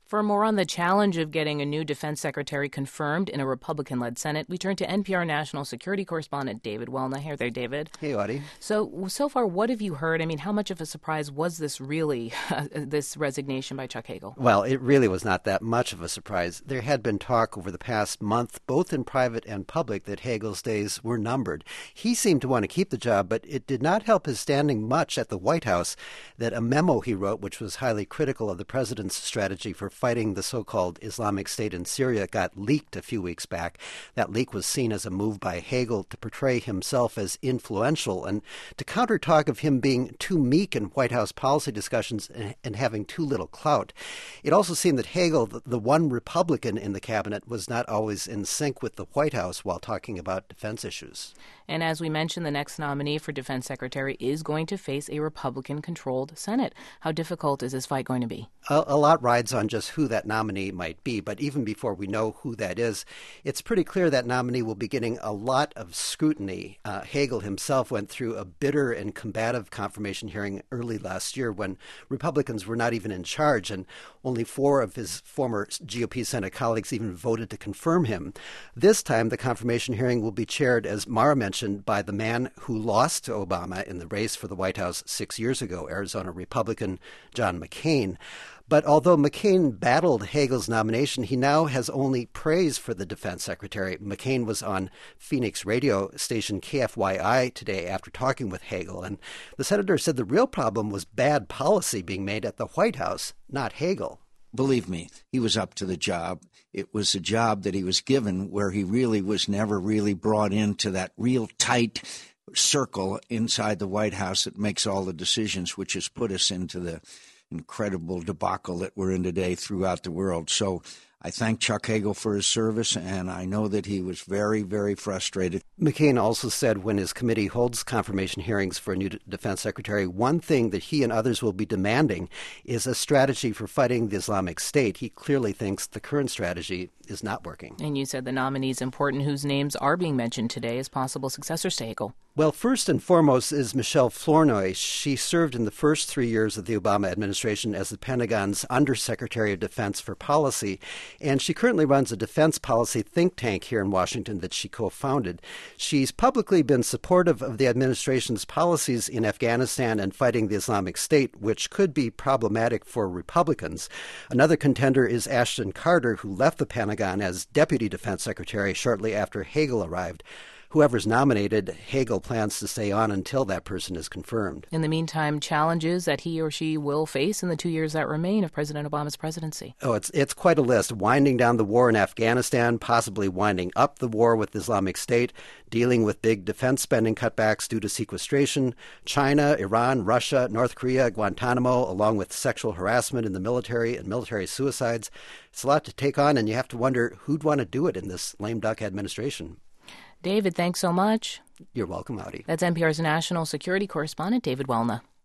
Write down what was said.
For more on the challenge of getting a new defense secretary confirmed in a Republican-led Senate, we turn to NPR national security correspondent David Welna. Hey there, David. Hey, Audie. So far, what have you heard? I mean, how much of a surprise was this really, this resignation by Chuck Hagel? Well, it really was not that much of a surprise. There had been talk over the past month, both in private and public, that Hagel's days were numbered. He seemed to want to keep the job, but it did not help his standing much at the White House that a memo he wrote, which was highly critical of the president's strategy for fighting the so-called Islamic State in Syria, got leaked a few weeks back. That leak was seen as a move by Hagel to portray himself as influential and to counter talk of him being too meek in White House policy discussions and having too little clout. It also seemed that Hagel, the one Republican in the cabinet, was not always in sync with the White House while talking about defense issues. And as we mentioned, the next nominee for defense secretary is going to face a Republican-controlled Senate. How difficult is this fight going to be? A lot rides on just who that nominee might be, but even before we know who that is, it's pretty clear that nominee will be getting a lot of scrutiny. Hagel himself went through a bitter and combative confirmation hearing early last year when Republicans were not even in charge, and only 4 of his former GOP Senate colleagues even voted to confirm him. This time, the confirmation hearing will be chaired, as Mara mentioned, by the man who lost to Obama in the race for the White House 6 years ago, Arizona Republican John McCain. But although McCain battled Hagel's nomination, he now has only praise for the defense secretary. McCain was on Phoenix radio station KFYI today after talking with Hagel, and the senator said the real problem was bad policy being made at the White House, not Hagel. Believe me, he was up to the job. It was a job that he was given where he really was never really brought into that real tight circle inside the White House that makes all the decisions, which has put us into the incredible debacle that we're in today throughout the world. So I thank Chuck Hagel for his service, and I know that he was very, very frustrated. McCain also said when his committee holds confirmation hearings for a new defense secretary, one thing that he and others will be demanding is a strategy for fighting the Islamic State. He clearly thinks the current strategy is not working. And you said the nominees important whose names are being mentioned today as possible successors to Hagel. Well, first and foremost is Michelle Flournoy. She served in the first 3 years of the Obama administration as the Pentagon's Undersecretary of Defense for Policy, and she currently runs a defense policy think tank here in Washington that she co-founded. She's publicly been supportive of the administration's policies in Afghanistan and fighting the Islamic State, which could be problematic for Republicans. Another contender is Ashton Carter, who left the Pentagon as Deputy Defense Secretary shortly after Hagel arrived. Whoever's nominated, Hagel plans to stay on until that person is confirmed. In the meantime, challenges that he or she will face in the 2 years that remain of President Obama's presidency. Oh, it's quite a list. Winding down the war in Afghanistan, possibly winding up the war with Islamic State, dealing with big defense spending cutbacks due to sequestration, China, Iran, Russia, North Korea, Guantanamo, along with sexual harassment in the military and military suicides. It's a lot to take on, and you have to wonder who'd want to do it in this lame duck administration. David, thanks so much. You're welcome, Audie. That's NPR's national security correspondent, David Welna.